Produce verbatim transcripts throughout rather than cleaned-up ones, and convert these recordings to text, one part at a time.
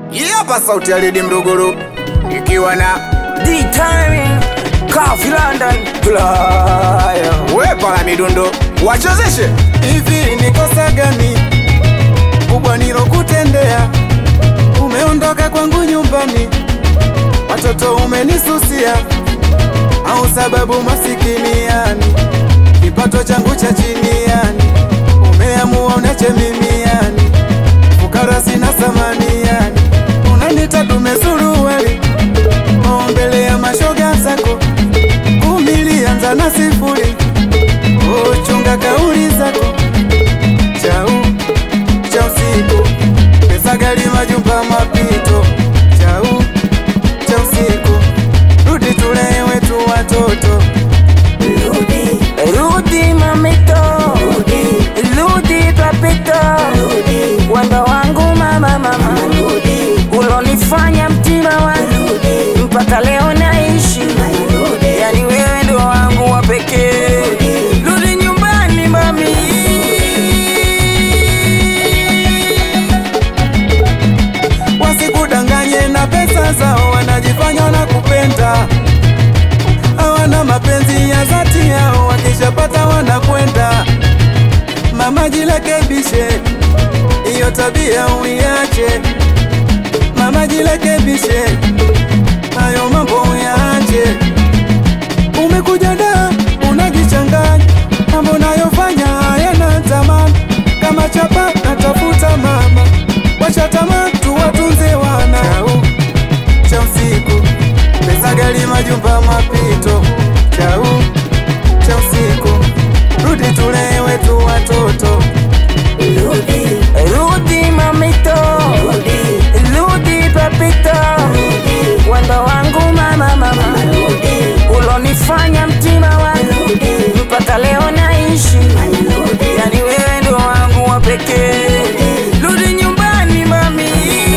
Hapa sauti ya Lady Mdogoro ikiwa na D-Timing Coffee London Playa. Wepa la midundo wachezeshe. Hivi ni kosa gani kubwa nilokutendea? Umeondoka kwangu nyumbani, watoto umenisusia, au sababu masikini yani kipato changu cha chini yani umeamua unache mimi yani fukara sina samani yani unanita dume suruali mbele ya mashoga zako kumilianza na sifuri. Oh, chunga kauli zako chau cha usiku pesa gari majumba mapito chau cha usiku rudi tule wetu watoto Rudi, Rudi mamito Rudi, Rudi papito Rudi, wendo wangu mama mama Rudi, ulonifanya mtima wangu Rudi, mpaka leo naishi Rudi, yani wewe ndo wangu wa pekee Rudi nyumbani mami. Wasikudanganye na pesa zao, wanajifanya na kupenda, hawana mapenzi ya dhati yao, wakishapata wanakwenda. Mama jirekebishe, hiyo tabia uiache. Mama jirekebishe, hayo mambo uyaache. Umekuja da unajichanganya, mambo unayofanya hayana thamani. Kama chapa natafuta mama, wacha tamaa tuwatunze wana. Chau cha usiku pesa gari majumba mapito chau cha usiku rudi tule wetu watoto Rudi, Rudi mamito Rudi, Rudi papito Rudi, wendo wangu mama mama Rudi, ulonifanya mtima wangu Rudi, mpaka leo naishi Rudi, yani wewe ndo wangu wa pekee Rudi nyumbani mami.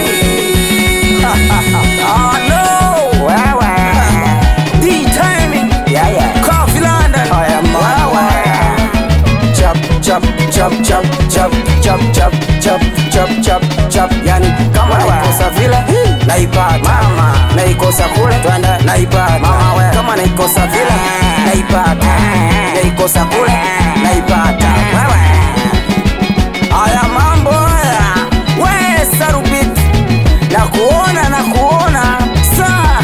Oh no, wewe D-Timing, yeah yeah, Coffee London, I am wewe. Chop chop chop chop chop chop chop chop chop chop chop, yani kama naikosa vile naipata mama, naikosa kule twende naipata mama, kama naikosa vile naipata, naikosa kule naipata wewe. Haya mambo haya we Sarubit, na kuona na kuona saa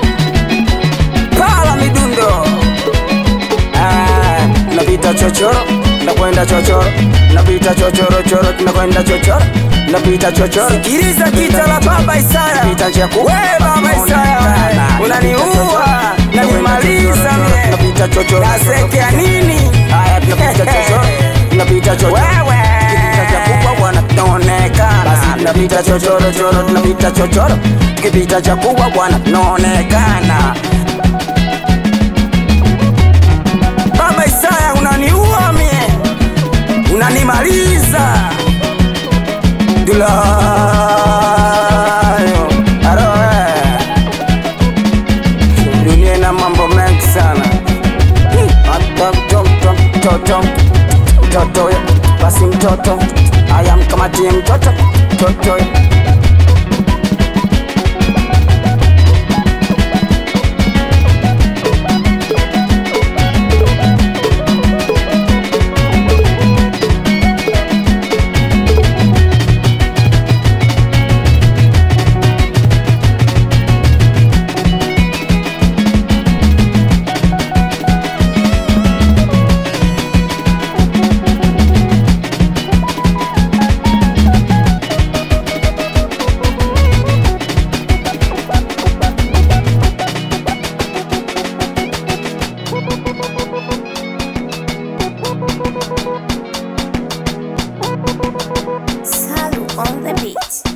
pala midundo ah, napita chochoro nakwenda chochoro, napita chochoro choro, tunakwenda chochoro, napita chochoro. Sikiliza jita la Baba Isaya, napita chaku we Baba Isaya, unaniua nanimaliza mie, napita chochoro, nasekea nini? Haya tunapita chochoro, napita chochoro wewe, kipita chaku bwana tunaonekana, basi napita chochoro choro, tunapita chochoro, kipita chaku bwana tunaonekana. Baba Isaya unaniua mie, unanimaliza Dulayo aroe dunia na mambo mengi sana mtoto mtoto basi mtoto aya mkamatie mtoto mtoto. Salu on the beat.